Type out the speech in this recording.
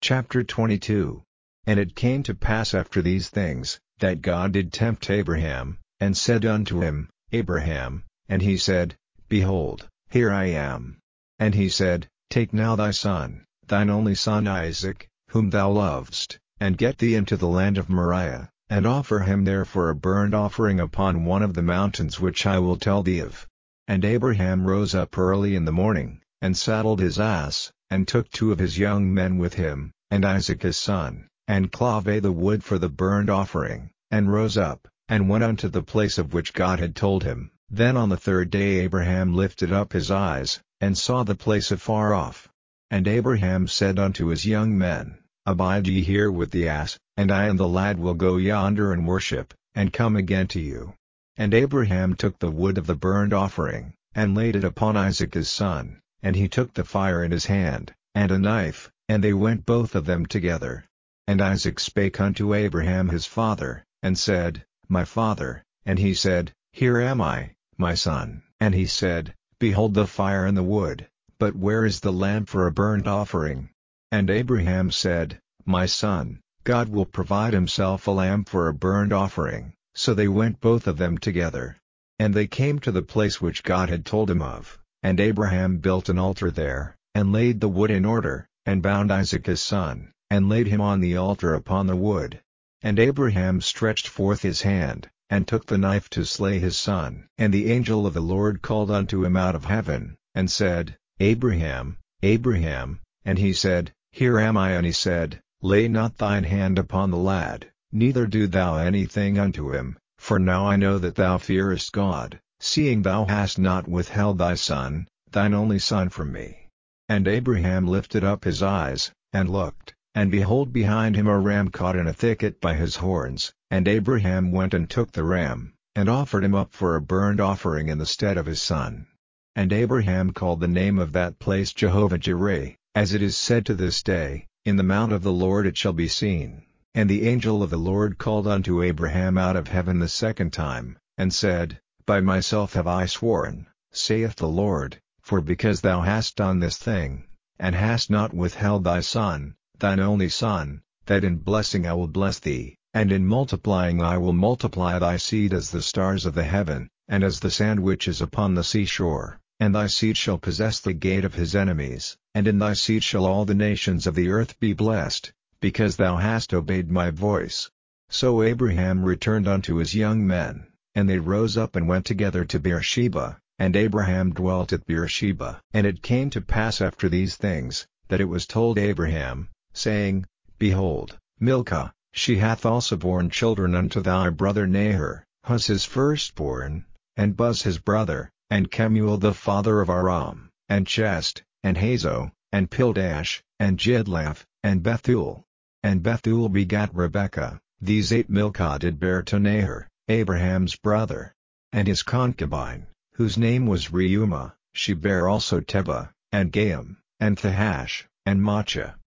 Chapter 22. And it came to pass after these things, that God did tempt Abraham, and said unto him, Abraham. And he said, Behold, here I am. And he said, Take now thy son, thine only son Isaac, whom thou lovest, and get thee into the land of Moriah, and offer him there for a burnt offering upon one of the mountains which I will tell thee of. And Abraham rose up early in the morning, and saddled his ass, and took 2 of his young men with him, and Isaac his son, and clave the wood for the burnt offering, and rose up, and went unto the place of which God had told him. Then on the 3rd day Abraham lifted up his eyes, and saw the place afar off. And Abraham said unto his young men, Abide ye here with the ass, and I and the lad will go yonder and worship, and come again to you. And Abraham took the wood of the burnt offering, and laid it upon Isaac his son, and he took the fire in his hand, and a knife, and they went both of them together. And Isaac spake unto Abraham his father, and said, My father. And he said, Here am I, my son. And he said, Behold the fire and the wood, but where is the lamb for a burnt offering? And Abraham said, My son, God will provide himself a lamb for a burnt offering. So they went both of them together. And they came to the place which God had told him of, and Abraham built an altar there, and laid the wood in order, and bound Isaac his son, and laid him on the altar upon the wood. And Abraham stretched forth his hand, and took the knife to slay his son. And the angel of the Lord called unto him out of heaven, and said, Abraham, Abraham. And he said, Here am I. And he said, Lay not thine hand upon the lad, neither do thou anything unto him, for now I know that thou fearest God, seeing thou hast not withheld thy son, thine only son from me. And Abraham lifted up his eyes, and looked, and behold behind him a ram caught in a thicket by his horns. And Abraham went and took the ram, and offered him up for a burnt offering in the stead of his son. And Abraham called the name of that place Jehovah-Jireh, as it is said to this day, In the mount of the Lord it shall be seen. And the angel of the Lord called unto Abraham out of heaven the 2nd time, and said, By myself have I sworn, saith the Lord, for because thou hast done this thing, and hast not withheld thy son, thine only son, that in blessing I will bless thee, and in multiplying I will multiply thy seed as the stars of the heaven, and as the sand which is upon the seashore, and thy seed shall possess the gate of his enemies, and in thy seed shall all the nations of the earth be blessed, because thou hast obeyed my voice. So Abraham returned unto his young men, and they rose up and went together to Beersheba, and Abraham dwelt at Beersheba. And it came to pass after these things, that it was told Abraham, saying, Behold, Milcah, she hath also borne children unto thy brother Nahor, Huz his firstborn, and Buz his brother, and Kemuel the father of Aram, and Chest, and Hazo, and Pildash, and Jidlaph, and Bethuel. And Bethuel begat Rebekah. These 8 Milcah did bear to Nahor, Abraham's brother. And his concubine, whose name was Reumah, she bare also Tebah, and Gaam, and Thahash, and Maachah.